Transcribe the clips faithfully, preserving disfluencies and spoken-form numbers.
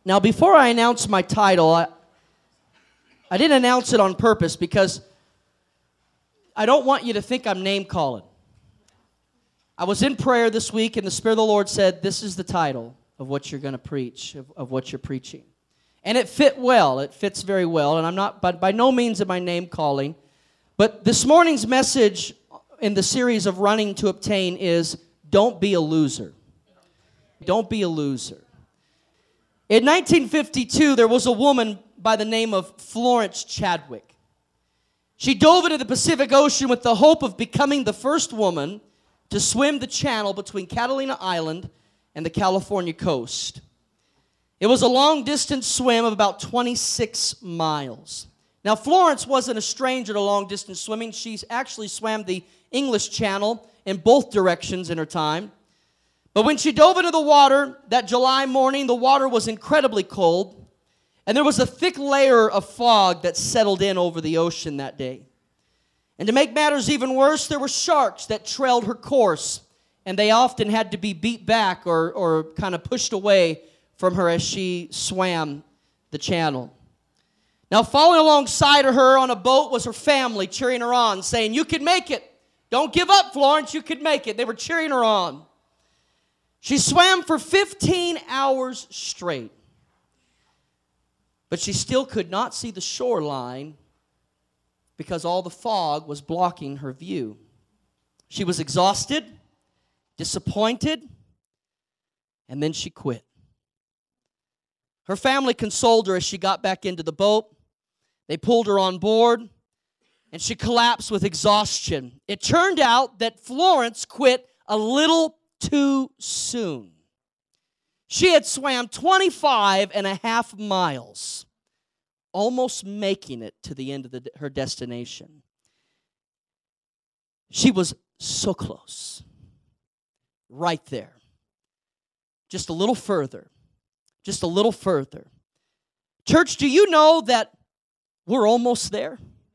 Now, before I announce my title, I, I didn't announce it on purpose because I don't want you to think I'm name-calling. I was in prayer this week, and the Spirit of the Lord said, this is the title of what you're going to preach, of, of what you're preaching. And it fit well. It fits very well. And I'm not, but by no means am I name-calling. But this morning's message in the series of Running to Obtain is, don't be a loser. Don't be a loser. In nineteen fifty-two, there was a woman by the name of Florence Chadwick. She dove into the Pacific Ocean with the hope of becoming the first woman to swim the channel between Catalina Island and the California coast. It was a long-distance swim of about twenty-six miles. Now, Florence wasn't a stranger to long-distance swimming. She actually swam the English Channel in both directions in her time. But when she dove into the water that July morning, the water was incredibly cold, and there was a thick layer of fog that settled in over the ocean that day. And to make matters even worse, there were sharks that trailed her course, and they often had to be beat back or, or kind of pushed away from her as she swam the channel. Now, following alongside of her on a boat was her family cheering her on, saying, "You can make it. Don't give up, Florence. You can make it." They were cheering her on. She swam for fifteen hours straight, but she still could not see the shoreline because all the fog was blocking her view. She was exhausted, disappointed, and then she quit. Her family consoled her as she got back into the boat. They pulled her on board, and she collapsed with exhaustion. It turned out that Florence quit a little too soon. She had swam twenty-five and a half miles, almost making it to the end of the, her destination. She was so close, right there, just a little further, just a little further. Church, do you know that we're almost there?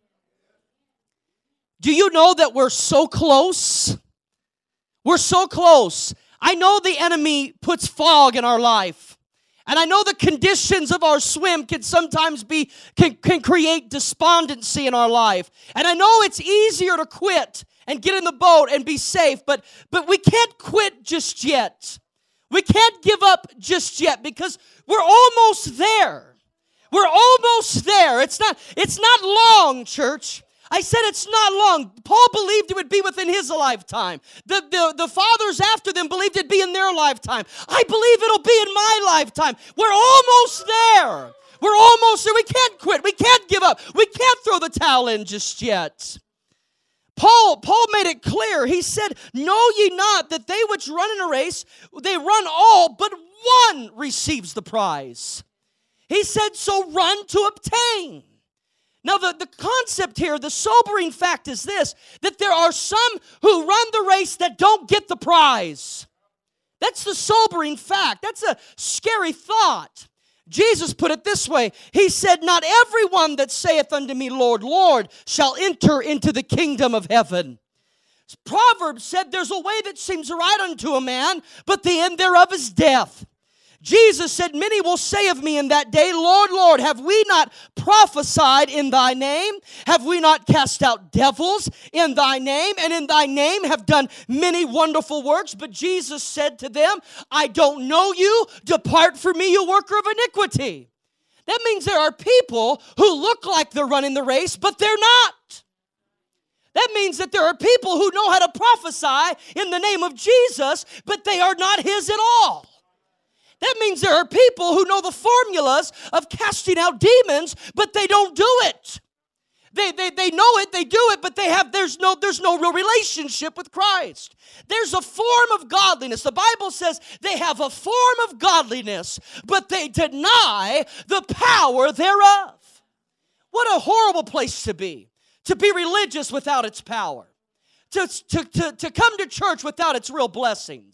Do you know that we're so close? We're so close. I know the enemy puts fog in our life. And I know the conditions of our swim can sometimes be, can, can create despondency in our life. And I know it's easier to quit and get in the boat and be safe, but, but we can't quit just yet. We can't give up just yet because we're almost there. We're almost there. It's not, it's not long, church. I said it's not long. Paul believed it would be within his lifetime. The, the, the fathers after them believed it'd be in their lifetime. I believe it'll be in my lifetime. We're almost there. We're almost there. We can't quit. We can't give up. We can't throw the towel in just yet. Paul, Paul made it clear. He said, "Know ye not that they which run in a race, they run all, but one receives the prize." He said, so run to obtain. Now, the, the concept here, the sobering fact is this, that there are some who run the race that don't get the prize. That's the sobering fact. That's a scary thought. Jesus put it this way. He said, "Not everyone that saith unto me, Lord, Lord, shall enter into the kingdom of heaven." Proverbs said, "There's a way that seems right unto a man, but the end thereof is death." Jesus said, "Many will say of me in that day, Lord, Lord, have we not prophesied in thy name? Have we not cast out devils in thy name? And in thy name have done many wonderful works?" But Jesus said to them, "I don't know you. Depart from me, you worker of iniquity." That means there are people who look like they're running the race, but they're not. That means that there are people who know how to prophesy in the name of Jesus, but they are not his at all. That means there are people who know the formulas of casting out demons, but they don't do it. They, they, they know it, they do it, but they have there's no, there's no real relationship with Christ. There's a form of godliness. The Bible says they have a form of godliness, but they deny the power thereof. What a horrible place to be, to be religious without its power, to, to, to, to come to church without its real blessings.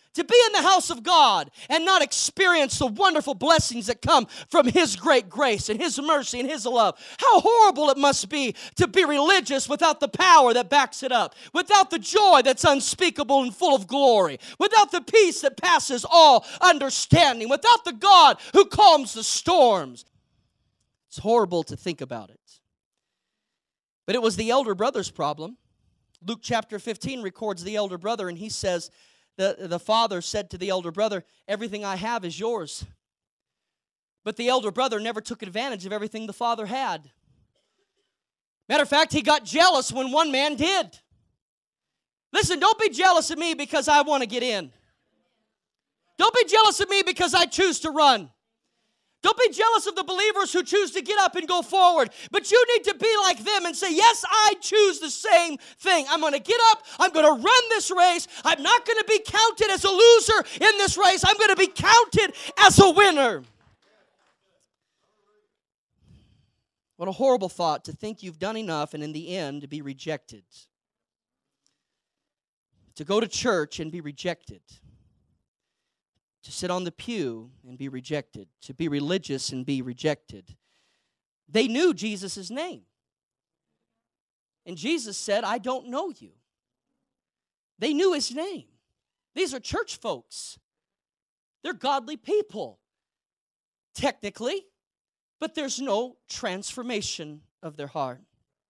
to be in the house of God and not experience the wonderful blessings that come from His great grace and His mercy and His love. How horrible it must be to be religious without the power that backs it up, without the joy that's unspeakable and full of glory, without the peace that passes all understanding, without the God who calms the storms. It's horrible to think about it. But it was the elder brother's problem. Luke chapter fifteen records the elder brother, and he says, The, the father said to the elder brother, everything I have is yours. But the elder brother never took advantage of everything the father had. Matter of fact, he got jealous when one man did. Listen, don't be jealous of me because I want to get in. Don't be jealous of me because I choose to run. Don't be jealous of the believers who choose to get up and go forward. But you need to be like them and say, yes, I choose the same thing. I'm going to get up. I'm going to run this race. I'm not going to be counted as a loser in this race. I'm going to be counted as a winner. What a horrible thought to think you've done enough and in the end to be rejected. To go to church and be rejected. To sit on the pew and be rejected. To be religious and be rejected. They knew Jesus' name. And Jesus said, I don't know you. They knew His name. These are church folks. They're godly people, technically, but there's no transformation of their heart.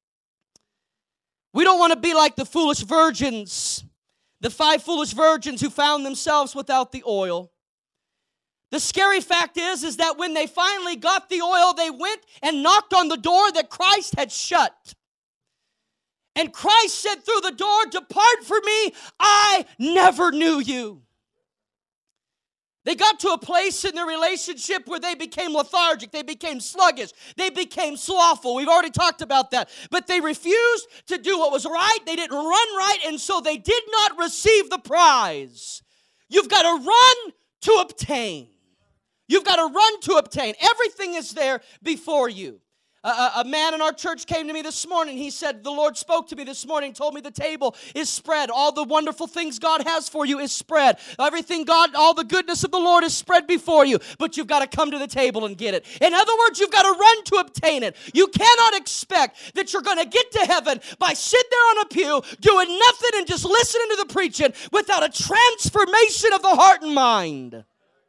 We don't want to be like the foolish virgins, the five foolish virgins who found themselves without the oil. The scary fact is, is that when they finally got the oil, they went and knocked on the door that Christ had shut. And Christ said through the door, depart from me, I never knew you. They got to a place in their relationship where they became lethargic, they became sluggish, they became slothful. We've already talked about that. But they refused to do what was right, they didn't run right, and so they did not receive the prize. You've got to run to obtain. You've got to run to obtain. Everything is there before you. A, a man in our church came to me this morning. He said, the Lord spoke to me this morning, told me the table is spread. All the wonderful things God has for you is spread. Everything God, all the goodness of the Lord is spread before you. But you've got to come to the table and get it. In other words, you've got to run to obtain it. You cannot expect that you're going to get to heaven by sitting there on a pew, doing nothing and just listening to the preaching without a transformation of the heart and mind.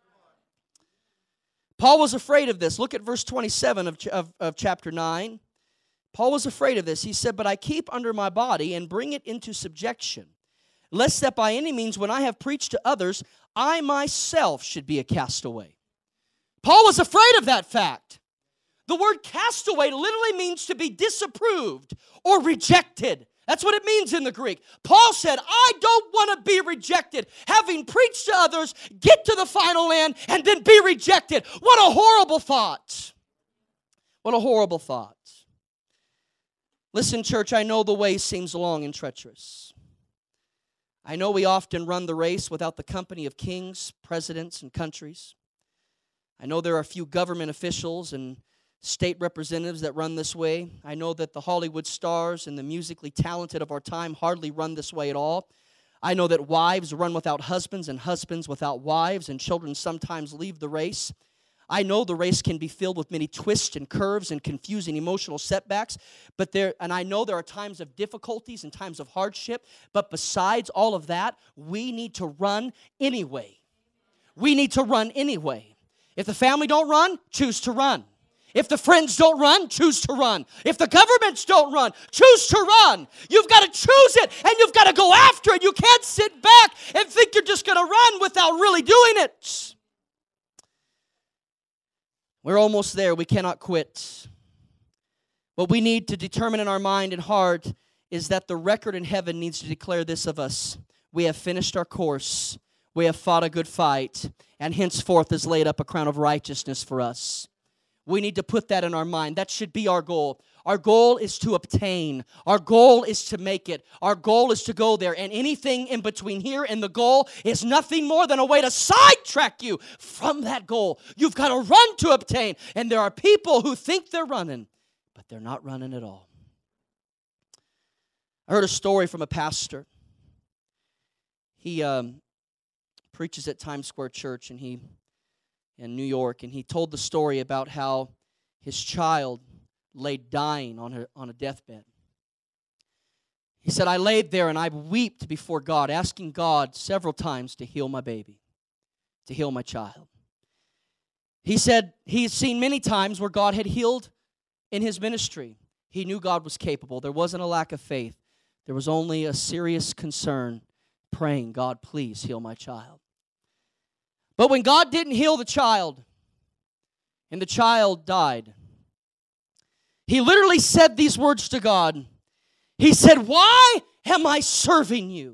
Paul was afraid of this. Look at verse twenty-seven of, of, of chapter nine. Paul was afraid of this. He said, but I keep under my body and bring it into subjection, lest that by any means when I have preached to others, I myself should be a castaway. Paul was afraid of that fact. The word castaway literally means to be disapproved or rejected. That's what it means in the Greek. Paul said, I don't want to be rejected. Having preached to others, get to the final land, and then be rejected. What a horrible thought. What a horrible thought. Listen, church, I know the way seems long and treacherous. I know we often run the race without the company of kings, presidents, and countries. I know there are a few government officials and state representatives that run this way. I know that the Hollywood stars and the musically talented of our time hardly run this way at all. I know that wives run without husbands and husbands without wives, and children sometimes leave the race. I know the race can be filled with many twists and curves and confusing emotional setbacks, but there, and I know there are times of difficulties and times of hardship, but besides all of that, we need to run anyway. We need to run anyway. If the family don't run, choose to run. If the friends don't run, choose to run. If the governments don't run, choose to run. You've got to choose it, and you've got to go after it. You can't sit back and think you're just going to run without really doing it. We're almost there. We cannot quit. What we need to determine in our mind and heart is that the record in heaven needs to declare this of us. We have finished our course. We have fought a good fight, and henceforth is laid up a crown of righteousness for us. We need to put that in our mind. That should be our goal. Our goal is to obtain. Our goal is to make it. Our goal is to go there. And anything in between here and the goal is nothing more than a way to sidetrack you from that goal. You've got to run to obtain. And there are people who think they're running, but they're not running at all. I heard a story from a pastor. He um, preaches at Times Square Church and he in New York, and he told the story about how his child lay dying on a, on a deathbed. He said, I laid there and I wept before God, asking God several times to heal my baby, to heal my child. He said he had seen many times where God had healed in his ministry. He knew God was capable. There wasn't a lack of faith. There was only a serious concern, praying, God, please heal my child. But when God didn't heal the child, and the child died, he literally said these words to God. He said, why am I serving you?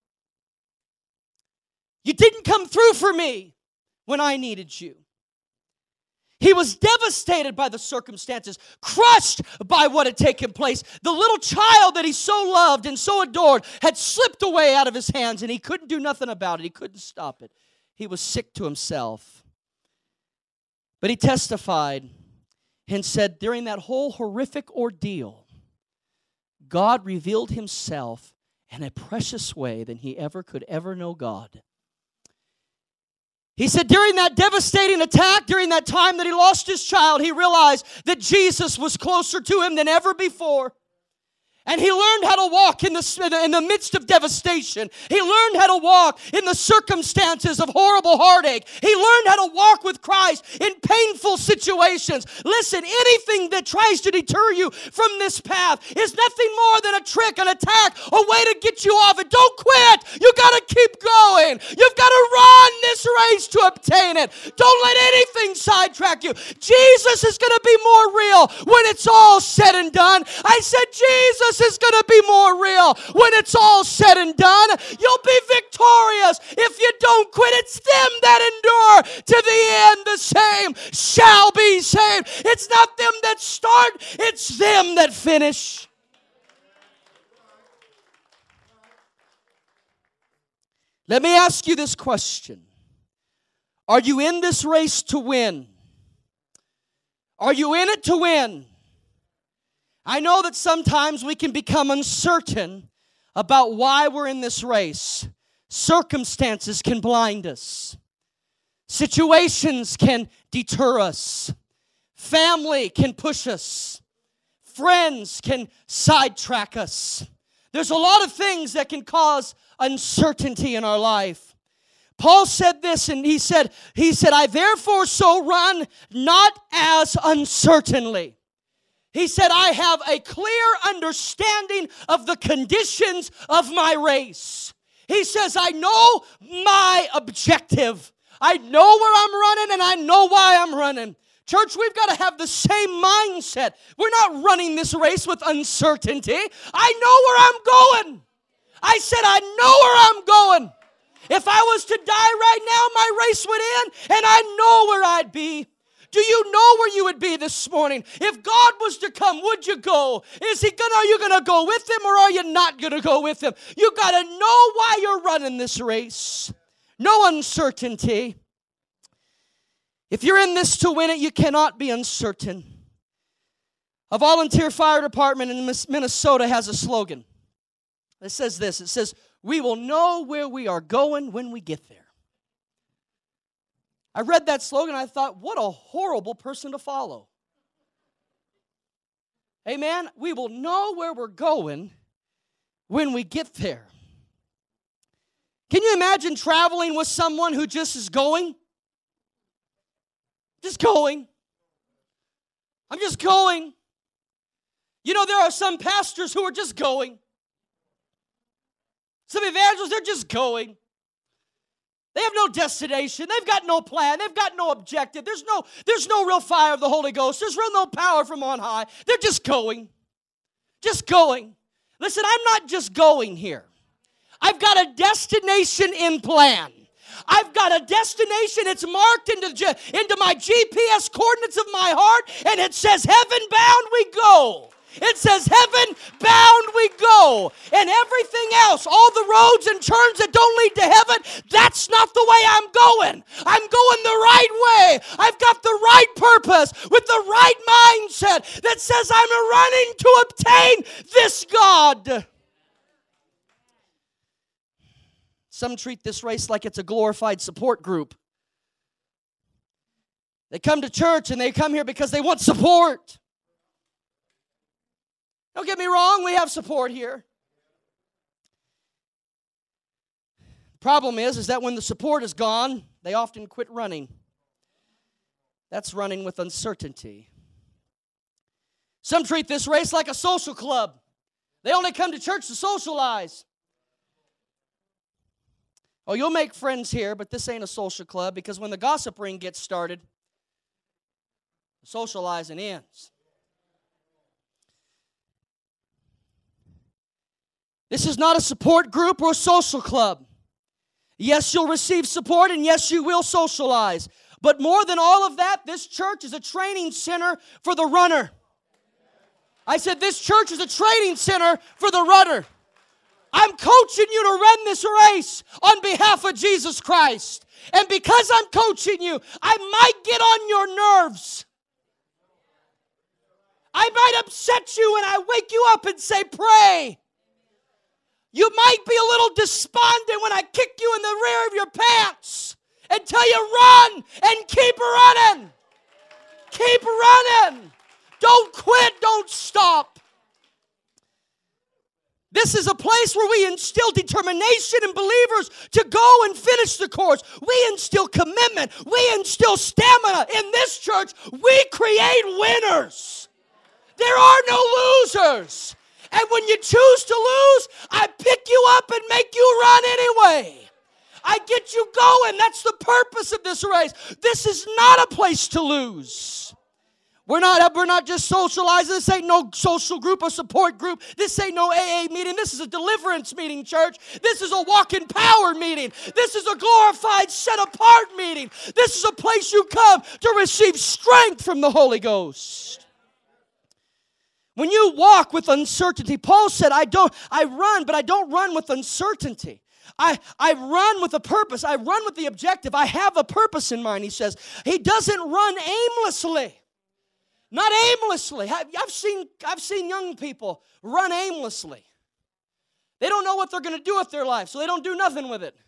You didn't come through for me when I needed you. He was devastated by the circumstances, crushed by what had taken place. The little child that he so loved and so adored had slipped away out of his hands, and he couldn't do nothing about it. He couldn't stop it. He was sick to himself. But he testified and said, during that whole horrific ordeal, God revealed himself in a precious way than he ever could ever know God. He said during that devastating attack, during that time that he lost his child, he realized that Jesus was closer to him than ever before. And he learned how to walk in the, in the midst of devastation. He learned how to walk in the circumstances of horrible heartache. He learned how to walk with Christ in painful situations. Listen, anything that tries to deter you from this path is nothing more than a trick, an attack, a way to get you off it. Don't quit. You got to keep going. You've got to run this race to obtain it. Don't let anything sidetrack you. Jesus is going to be more real when it's all said and done. I said Jesus is going to be more real when it's all said and done. You'll be victorious if you don't quit. It's them that endure to the end. The same shall be saved. It's not them that start, it's them that finish. Let me ask you this question. Are you in this race to win? Are you in it to win? I know that sometimes we can become uncertain about why we're in this race. Circumstances can blind us. Situations can deter us. Family can push us. Friends can sidetrack us. There's a lot of things that can cause uncertainty in our life. Paul said this, and he said, he said, I therefore so run, not as uncertainly. He said, I have a clear understanding of the conditions of my race. He says, I know my objective. I know where I'm running, and I know why I'm running. Church, we've got to have the same mindset. We're not running this race with uncertainty. I know where I'm going. I said, I know where I'm going. If I was to die right now, my race would end, and I know where I'd be. Do you know where you would be this morning? If God was to come, would you go? Is he gonna, are you going to go with him, or are you not going to go with him? You got to know why you're running this race. No uncertainty. If you're in this to win it, you cannot be uncertain. A volunteer fire department in Minnesota has a slogan. It says this. It says, we will know where we are going when we get there. I read that slogan, and I thought, what a horrible person to follow. Amen? We will know where we're going when we get there. Can you imagine traveling with someone who just is going? Just going. I'm just going. You know, there are some pastors who are just going. Some evangelists, they're just going. They have no destination. They've got no plan. They've got no objective. There's no, there's no real fire of the Holy Ghost. There's real no power from on high. They're just going. Just going. Listen, I'm not just going here. I've got a destination in plan. I've got a destination. It's marked into, into my G P S coordinates of my heart, and it says, heaven bound we go. It says, heaven bound we go. And everything else, all the roads and turns that don't lead to heaven, that's not the way I'm going. I'm going the right way. I've got the right purpose with the right mindset that says I'm running to obtain this God. Some treat this race like it's a glorified support group. They come to church and they come here because they want support. Don't get me wrong, we have support here. The problem is, is that when the support is gone, they often quit running. That's running with uncertainty. Some treat this race like a social club. They only come to church to socialize. Oh, you'll make friends here, but this ain't a social club, because when the gossip ring gets started, socializing ends. This is not a support group or a social club. Yes, you'll receive support, and yes, you will socialize. But more than all of that, this church is a training center for the runner. I said this church is a training center for the runner. I'm coaching you to run this race on behalf of Jesus Christ. And because I'm coaching you, I might get on your nerves. I might upset you when I wake you up and say, pray. You might be a little despondent when I kick you in the rear of your pants and tell you run and keep running. Keep running. Don't quit. Don't stop. This is a place where we instill determination in believers to go and finish the course. We instill commitment. We instill stamina. In this church, we create winners. There are no losers. And when you choose to lose, I pick you up and make you run anyway. I get you going. That's the purpose of this race. This is not a place to lose. We're not, we're not just socializing. This ain't no social group or support group. This ain't no A A meeting. This is a deliverance meeting, church. This is a walk in power meeting. This is a glorified, set apart meeting. This is a place you come to receive strength from the Holy Ghost. When you walk with uncertainty, Paul said, I don't, I run, but I don't run with uncertainty. I, I run with a purpose. I run with the objective. I have a purpose in mind, he says. He doesn't run aimlessly. Not aimlessly. I've seen, I've seen young people run aimlessly. They don't know what they're going to do with their life, so they don't do nothing with it.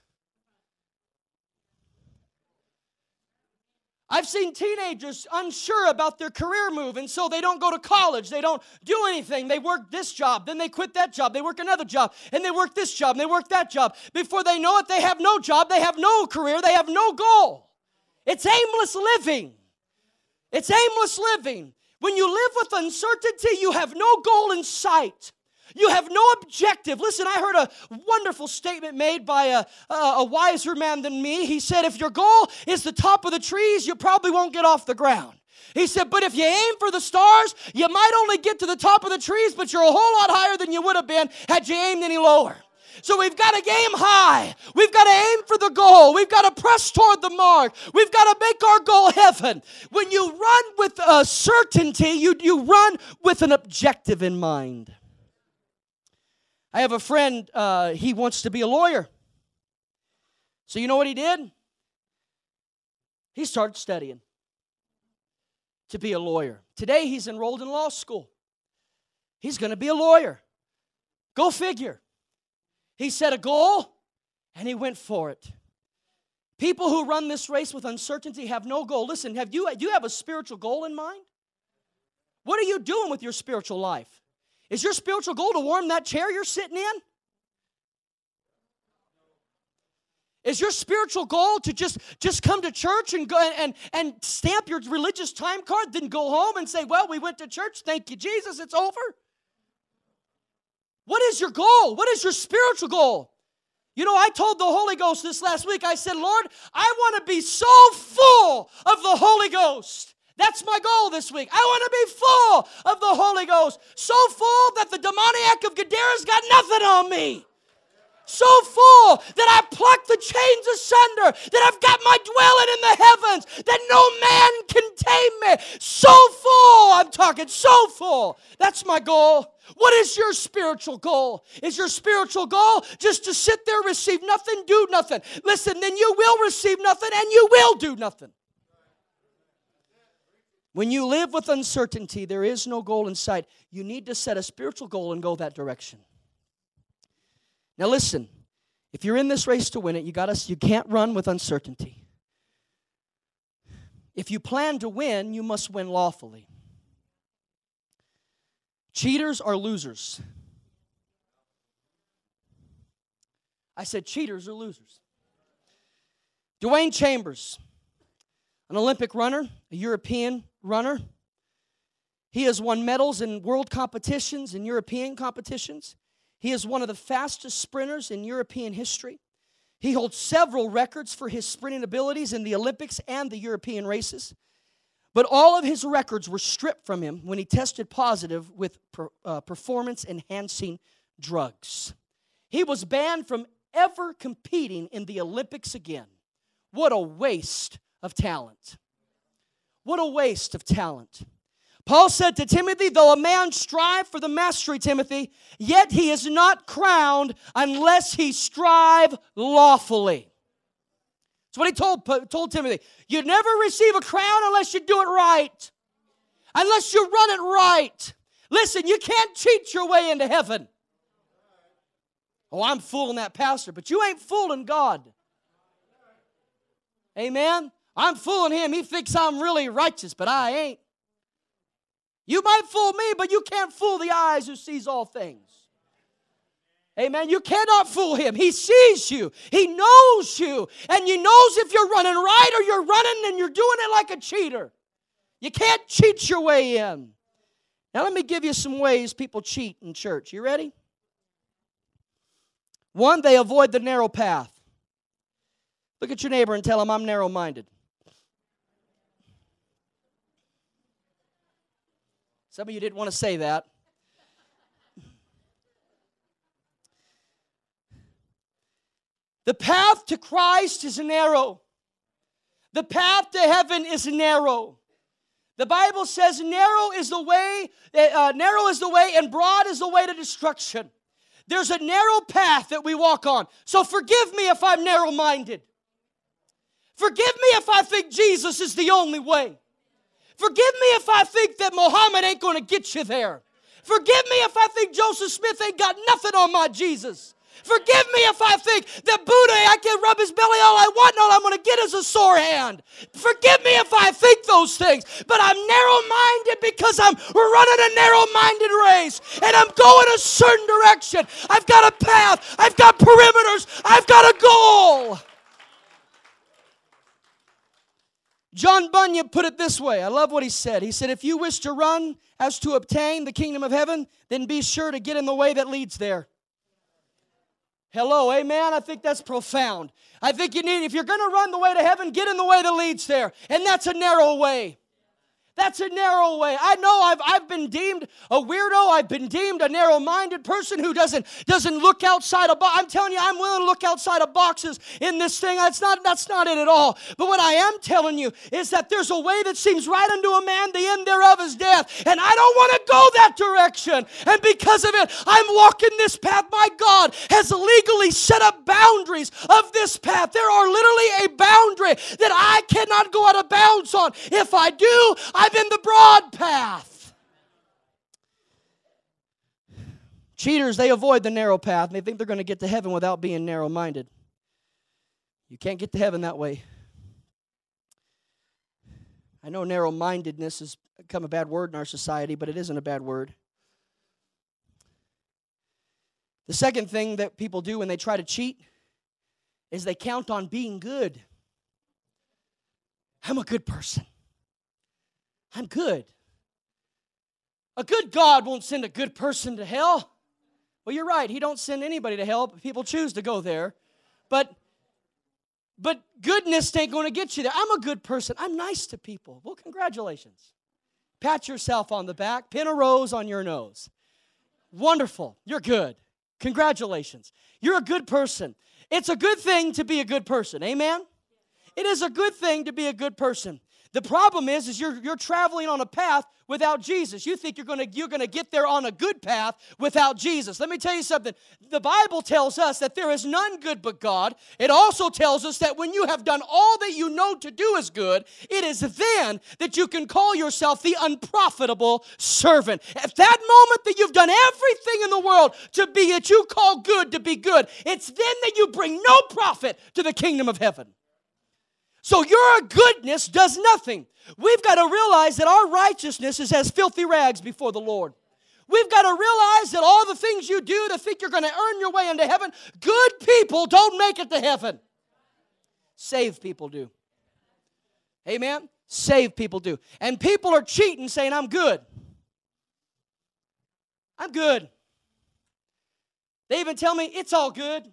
I've seen teenagers unsure about their career move, and so they don't go to college. They don't do anything. They work this job, then they quit that job. They work another job, and they work this job, and they work that job. Before they know it, they have no job. They have no career. They have no goal. It's aimless living. It's aimless living. When you live with uncertainty, you have no goal in sight. You have no objective. Listen, I heard a wonderful statement made by a, a, a wiser man than me. He said, if your goal is the top of the trees, you probably won't get off the ground. He said, but if you aim for the stars, you might only get to the top of the trees, but you're a whole lot higher than you would have been had you aimed any lower. So we've got to aim high. We've got to aim for the goal. We've got to press toward the mark. We've got to make our goal heaven. When you run with a certainty, you, you run with an objective in mind. I have a friend, uh, he wants to be a lawyer. So you know what he did? He started studying to be a lawyer. Today he's enrolled in law school. He's going to be a lawyer. Go figure. He set a goal and he went for it. People who run this race with uncertainty have no goal. Listen, have you, do you have a spiritual goal in mind? What are you doing with your spiritual life? Is your spiritual goal to warm that chair you're sitting in? Is your spiritual goal to just, just come to church and go and, and stamp your religious time card, then go home and say, well, we went to church, thank you, Jesus, it's over? What is your goal? What is your spiritual goal? You know, I told the Holy Ghost this last week, I said, Lord, I want to be so full of the Holy Ghost. That's my goal this week. I want to be full of the Holy Ghost. So full that the demoniac of Gadara's got nothing on me. So full that I pluck the chains asunder, that I've got my dwelling in the heavens, that no man can tame me. So full, I'm talking so full. That's my goal. What is your spiritual goal? Is your spiritual goal just to sit there, receive nothing, do nothing? Listen, then you will receive nothing and you will do nothing. When you live with uncertainty, there is no goal in sight. You need to set a spiritual goal and go that direction. Now listen, If you're in this race to win it, you got you can't run with uncertainty. If you plan to win, you must win lawfully. Cheaters are losers. I said cheaters are losers. Dwayne Chambers, an Olympic runner, a European runner. He has won medals in world competitions and European competitions. He is one of the fastest sprinters in European history. He holds several records for his sprinting abilities in the Olympics and the European races. But all of his records were stripped from him when he tested positive with per, uh, performance-enhancing drugs. He was banned from ever competing in the Olympics again. What a waste of talent. What a waste of talent. Paul said to Timothy, though a man strive for the mastery, Timothy, yet he is not crowned unless he strive lawfully. That's what he told, told Timothy. You never receive a crown unless you do it right. Unless you run it right. Listen, you can't cheat your way into heaven. Oh, I'm fooling that pastor, but you ain't fooling God. Amen? I'm fooling him. He thinks I'm really righteous, but I ain't. You might fool me, but you can't fool the eyes who sees all things. Amen. You cannot fool him. He sees you. He knows you. And he knows if you're running right or you're running and you're doing it like a cheater. You can't cheat your way in. Now let me give you some ways people cheat in church. You ready? One, they avoid the narrow path. Look at your neighbor and tell him, I'm narrow-minded. Some of you didn't want to say that. The path to Christ is narrow. The path to heaven is narrow. The Bible says narrow is the way, uh, narrow is the way and broad is the way to destruction. There's a narrow path that we walk on. So forgive me if I'm narrow-minded. Forgive me if I think Jesus is the only way. Forgive me if I think that Muhammad ain't going to get you there. Forgive me if I think Joseph Smith ain't got nothing on my Jesus. Forgive me if I think that Buddha, I can rub his belly all I want, and all I'm going to get is a sore hand. Forgive me if I think those things, but I'm narrow-minded because I'm running a narrow-minded race, and I'm going a certain direction. I've got a path. I've got perimeters. I've got a goal. John Bunyan put it this way. I love what he said. He said, if you wish to run as to obtain the kingdom of heaven, then be sure to get in the way that leads there. Hello, amen? I think that's profound. I think you need, if you're going to run the way to heaven, get in the way that leads there. And that's a narrow way. That's a narrow way. I know I've, I've been deemed a weirdo. I've been deemed a narrow-minded person who doesn't, doesn't look outside of boxes. I'm telling you, I'm willing to look outside of boxes in this thing. That's not, that's not it at all. But what I am telling you is that there's a way that seems right unto a man, the end thereof is death. And I don't want to go that direction. And because of it, I'm walking this path. My God has legally set up boundaries of this path. There are literally a boundary that I cannot go out of bounds on. If I do, I'm in the broad path. Cheaters, they avoid the narrow path, and they think they're going to get to heaven without being narrow-minded. You can't get to heaven that way. I know narrow-mindedness has become a bad word in our society, but it isn't a bad word. The second thing that people do when they try to cheat is they count on being good. I'm a good person. I'm good. A good God won't send a good person to hell. Well, you're right. He don't send anybody to hell, but people choose to go there. But, but goodness ain't going to get you there. I'm a good person. I'm nice to people. Well, congratulations. Pat yourself on the back. Pin a rose on your nose. Wonderful. You're good. Congratulations. You're a good person. It's a good thing to be a good person. Amen? It is a good thing to be a good person. The problem is, is you're, you're traveling on a path without Jesus. You think you're going to you're going to get there on a good path without Jesus. Let me tell you something. The Bible tells us that there is none good but God. It also tells us that when you have done all that you know to do is good, it is then that you can call yourself the unprofitable servant. At that moment that you've done everything in the world to be that you call good to be good, it's then that you bring no profit to the kingdom of heaven. So your goodness does nothing. We've got to realize that our righteousness is as filthy rags before the Lord. We've got to realize that all the things you do to think you're going to earn your way into heaven, good people don't make it to heaven. Saved people do. Amen? Saved people do. And people are cheating saying, I'm good. I'm good. They even tell me, it's all good.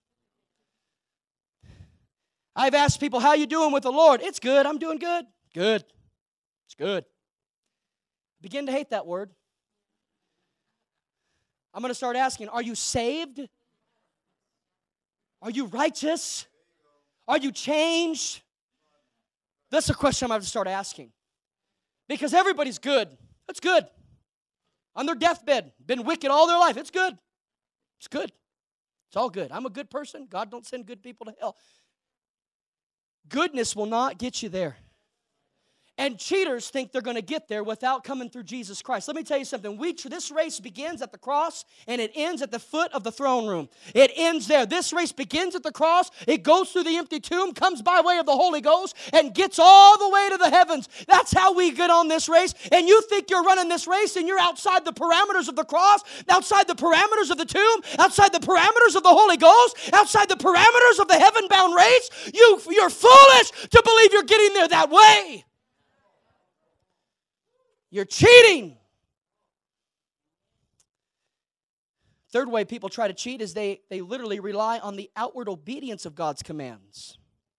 I've asked people, how you doing with the Lord? It's good. I'm doing good. Good. It's good. Begin to hate that word. I'm going to start asking, are you saved? Are you righteous? Are you changed? That's the question I'm going to have to start asking. Because everybody's good. That's good. On their deathbed, been wicked all their life. It's good. It's good. It's all good. I'm a good person. God don't send good people to hell. Goodness will not get you there. And cheaters think they're going to get there without coming through Jesus Christ. Let me tell you something. We, this race begins at the cross, and it ends at the foot of the throne room. It ends there. This race begins at the cross. It goes through the empty tomb, comes by way of the Holy Ghost, and gets all the way to the heavens. That's how we get on this race. And you think you're running this race, and you're outside the parameters of the cross, outside the parameters of the tomb, outside the parameters of the Holy Ghost, outside the parameters of the heaven-bound race. You, you're foolish to believe you're getting there that way. You're cheating. Third way people try to cheat is they, they literally rely on the outward obedience of God's commands.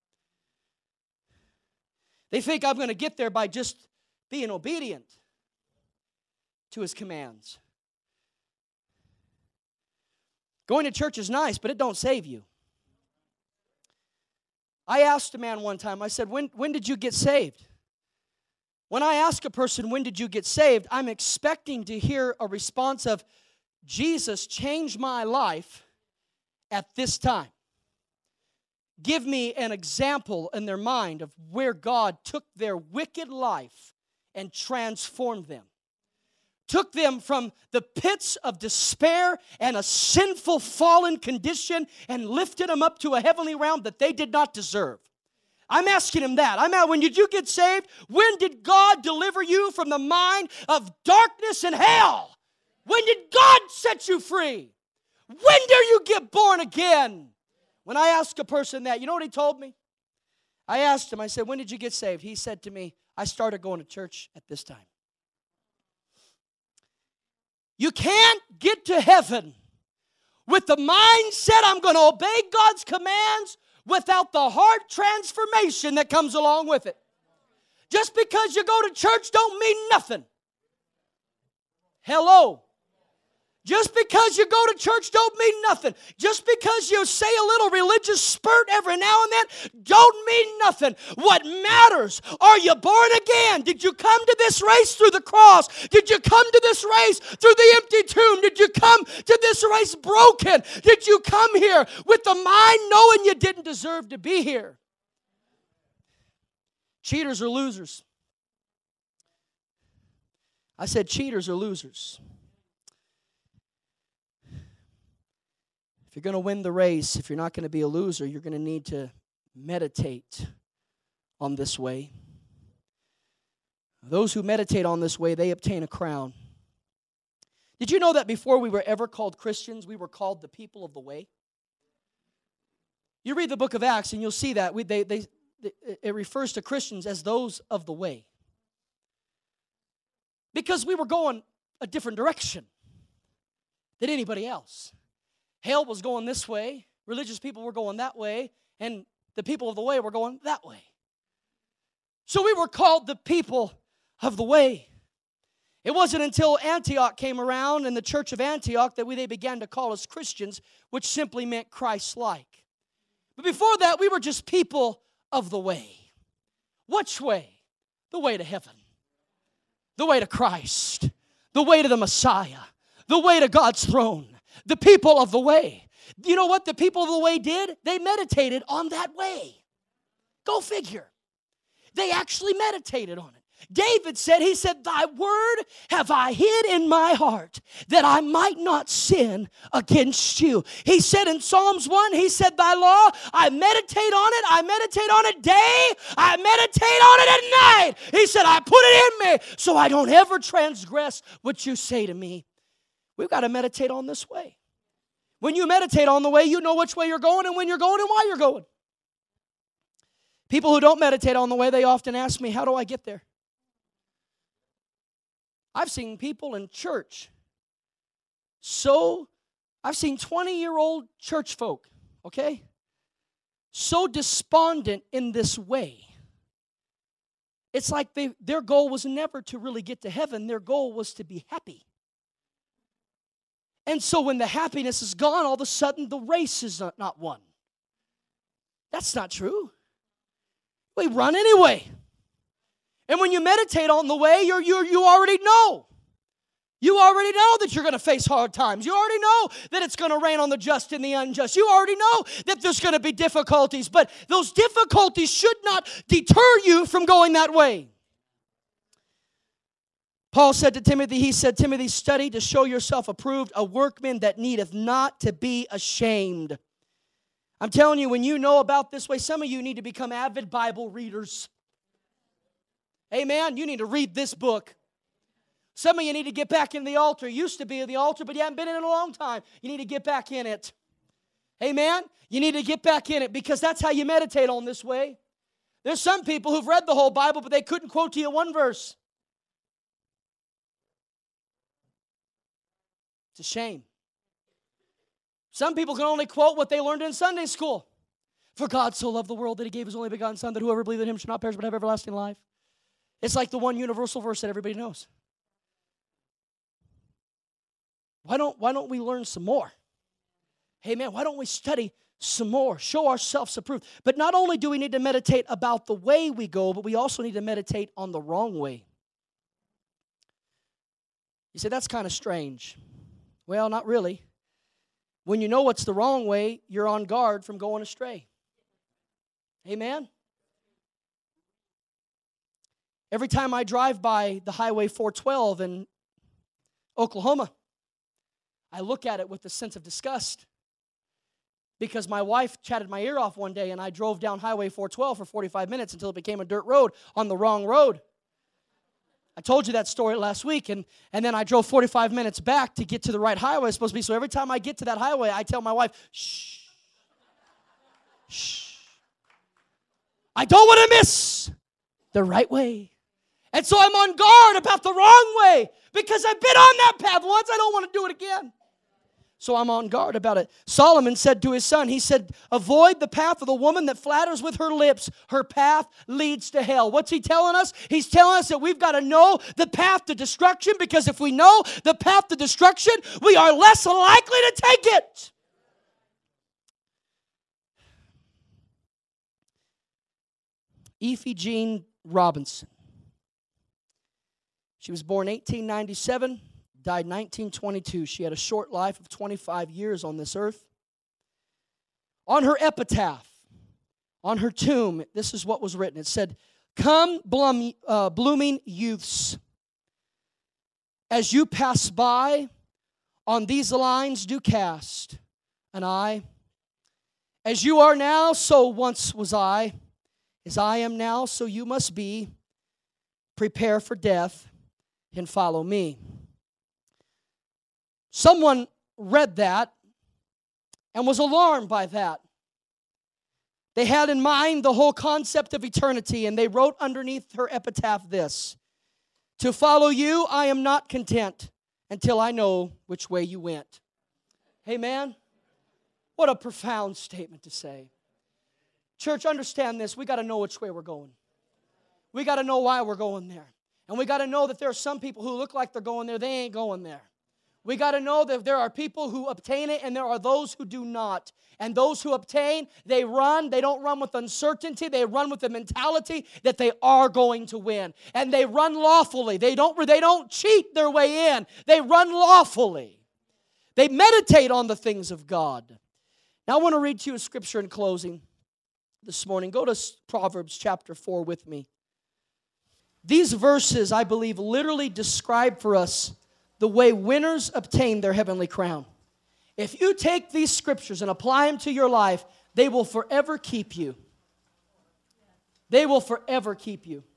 They think I'm going to get there by just being obedient to His commands. Going to church is nice, but it don't save you. I asked a man one time, I said, when, when did you get saved? When I ask a person, when did you get saved, I'm expecting to hear a response of, Jesus changed my life at this time. Give me an example in their mind of where God took their wicked life and transformed them. Took them from the pits of despair and a sinful, fallen condition and lifted them up to a heavenly realm that they did not deserve. I'm asking him that. I'm at, when did you get saved? When did God deliver you from the mind of darkness and hell? When did God set you free? When do you get born again? When I asked a person that, you know what he told me? I asked him, I said, when did you get saved? He said to me, I started going to church at this time. You can't get to heaven with the mindset, I'm going to obey God's commands, without the heart transformation that comes along with it. Just because you go to church don't mean nothing. Hello. Just because you go to church don't mean nothing. Just because you say a little religious spurt every now and then don't mean nothing. What matters, are you born again? Did you come to this race through the cross? Did you come to this race through the empty tomb? Did you come to this race broken? Did you come here with the mind knowing you didn't deserve to be here? Cheaters are losers. I said cheaters are losers. If you're going to win the race, if you're not going to be a loser, you're going to need to meditate on this way. Those who meditate on this way, they obtain a crown. Did you know that before we were ever called Christians, we were called the people of the way? You read the book of Acts and you'll see that. We, they, they, it refers to Christians as those of the way. Because we were going a different direction than anybody else. Hell was going this way, religious people were going that way, and the people of the way were going that way. So we were called the people of the way. It wasn't until Antioch came around and the church of Antioch that we, they began to call us Christians, which simply meant Christ-like. But before that, we were just people of the way. Which way? The way to heaven. The way to Christ. The way to the Messiah. The way to God's throne. The people of the way. You know what the people of the way did? They meditated on that way. Go figure. They actually meditated on it. David said, he said, thy word have I hid in my heart that I might not sin against you. He said in Psalms one, he said, thy law, I meditate on it. I meditate on it day. I meditate on it at night. He said, I put it in me so I don't ever transgress what you say to me. We've got to meditate on this way. When you meditate on the way, you know which way you're going and when you're going and why you're going. People who don't meditate on the way, they often ask me, how do I get there? I've seen people in church, so, I've seen twenty-year-old church folk, okay, so despondent in this way. It's like they, their goal was never to really get to heaven. Their goal was to be happy. And so when the happiness is gone, all of a sudden the race is not, not won. That's not true. We run anyway. And when you meditate on the way, you're, you're, you already know. You already know that you're going to face hard times. You already know that it's going to rain on the just and the unjust. You already know that there's going to be difficulties. But those difficulties should not deter you from going that way. Paul said to Timothy, he said, Timothy, study to show yourself approved, a workman that needeth not to be ashamed. I'm telling you, when you know about this way, some of you need to become avid Bible readers. Amen. You need to read this book. Some of you need to get back in the altar. You used to be in the altar, but you haven't been in it in a long time. You need to get back in it. Amen. You need to get back in it because that's how you meditate on this way. There's some people who've read the whole Bible, but they couldn't quote to you one verse. It's a shame. Some people can only quote what they learned in Sunday school. For God so loved the world that he gave his only begotten Son, that whoever believeth in him should not perish but have everlasting life. It's like the one universal verse that everybody knows. Why don't, why don't we learn some more? Hey, man, why don't we study some more? Show ourselves approved. But not only do we need to meditate about the way we go, but we also need to meditate on the wrong way. You say, that's kind of strange. Well, not really. When you know what's the wrong way, you're on guard from going astray. Amen? Every time I drive by the Highway four twelve in Oklahoma, I look at it with a sense of disgust because my wife chatted my ear off one day and I drove down Highway four twelve for forty-five minutes until it became a dirt road on the wrong road. I told you that story last week, and, and then I drove forty-five minutes back to get to the right highway it's supposed to be. So every time I get to that highway, I tell my wife, shh, shh. I don't want to miss the right way. And so I'm on guard about the wrong way because I've been on that path once. I don't want to do it again. So I'm on guard about it. Solomon said to his son, he said, avoid the path of the woman that flatters with her lips. Her path leads to hell. What's he telling us? He's telling us that we've got to know the path to destruction because if we know the path to destruction, we are less likely to take it. Effie Jean Robinson. She was born eighteen ninety-seven, died nineteen twenty-two. She had a short life of twenty-five years on this earth. On her epitaph, on her tomb, this is what was written. It said, come, bloom, uh, blooming youths, as you pass by, on these lines do cast an eye. As you are now, so once was I. As I am now, so you must be. Prepare for death and follow me. Someone read that and was alarmed by that. They had in mind the whole concept of eternity, and they wrote underneath her epitaph this: to follow you, I am not content until I know which way you went. Amen? What a profound statement to say. Church, understand this. We got to know which way we're going. We got to know why we're going there. And we got to know that there are some people who look like they're going there. They ain't going there. We got to know that there are people who obtain it and there are those who do not. And those who obtain, they run. They don't run with uncertainty. They run with the mentality that they are going to win. And they run lawfully. They don't, they don't cheat their way in. They run lawfully. They meditate on the things of God. Now I want to read to you a scripture in closing this morning. Go to Proverbs chapter four with me. These verses, I believe, literally describe for us the way winners obtain their heavenly crown. If you take these scriptures and apply them to your life, they will forever keep you. They will forever keep you.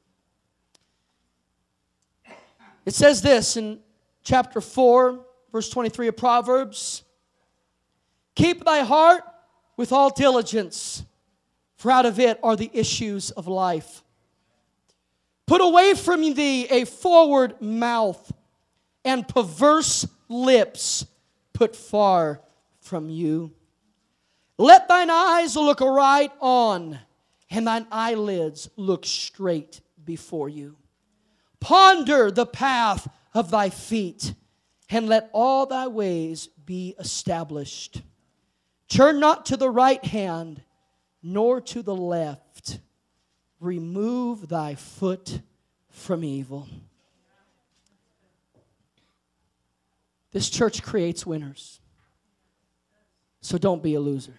It says this in chapter four, verse twenty-three of Proverbs. Keep thy heart with all diligence, for out of it are the issues of life. Put away from thee a forward mouth, and perverse lips put far from you. Let thine eyes look right on, and thine eyelids look straight before you. Ponder the path of thy feet, and let all thy ways be established. Turn not to the right hand, nor to the left. Remove thy foot from evil. This church creates winners. So don't be a loser.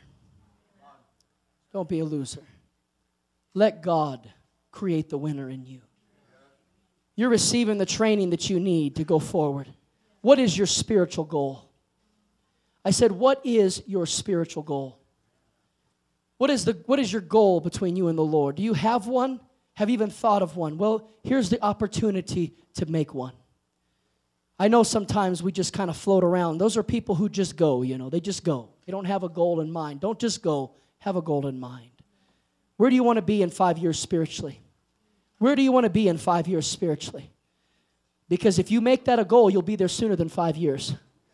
Don't be a loser. Let God create the winner in you. You're receiving the training that you need to go forward. What is your spiritual goal? I said, what is your spiritual goal? What is the what is your goal between you and the Lord? Do you have one? Have you even thought of one? Well, here's the opportunity to make one. I know sometimes we just kind of float around. Those are people who just go, you know. They just go. They don't have a goal in mind. Don't just go. Have a goal in mind. Where do you want to be in five years spiritually? Where do you want to be in five years spiritually? Because if you make that a goal, you'll be there sooner than five years.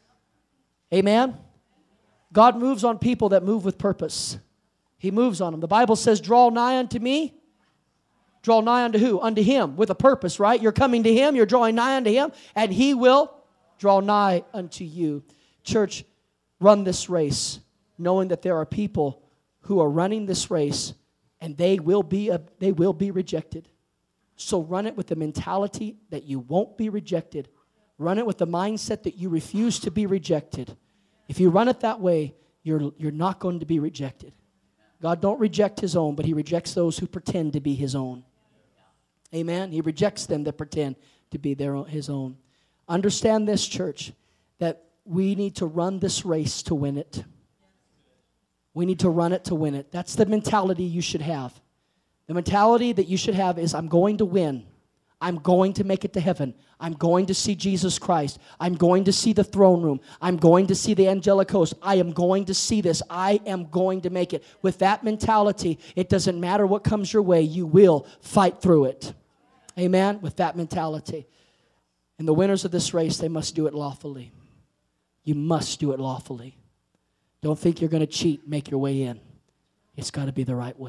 Amen? God moves on people that move with purpose. He moves on them. The Bible says, draw nigh unto me. Draw nigh unto who? Unto Him, with a purpose, right? You're coming to Him, you're drawing nigh unto Him, and He will draw nigh unto you. Church, run this race, knowing that there are people who are running this race, and they will be a, they will be rejected. So run it with the mentality that you won't be rejected. Run it with the mindset that you refuse to be rejected. If you run it that way, you're, you're not going to be rejected. God don't reject His own, but He rejects those who pretend to be His own. Amen? He rejects them that pretend to be their own, His own. Understand this, church, that we need to run this race to win it. We need to run it to win it. That's the mentality you should have. The mentality that you should have is, I'm going to win. I'm going to make it to heaven. I'm going to see Jesus Christ. I'm going to see the throne room. I'm going to see the angelic host. I am going to see this. I am going to make it. With that mentality, it doesn't matter what comes your way. You will fight through it. Amen? With that mentality. And the winners of this race, they must do it lawfully. You must do it lawfully. Don't think you're going to cheat, make your way in. It's got to be the right way.